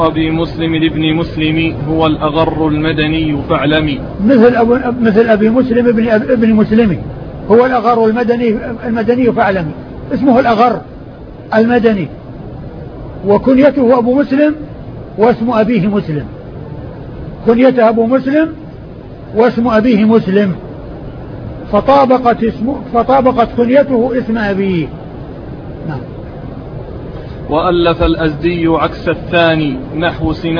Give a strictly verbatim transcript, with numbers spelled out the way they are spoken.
أبي مسلم لابن مسلم هو الأغر المدني فاعلمي. مثل أبو مثل أبي مسلم ابن ابن مسلم هو الأغر المدني المدني فاعلمي. اسمه الأغر المدني وكنيته أبو مسلم واسم أبيه مسلم. كنيته أبو مسلم واسم أبيه مسلم، فطابقت اسمه فطابقت كنيته اسم أبيه. نعم. وألف الأزدي عكس الثاني نحو سنان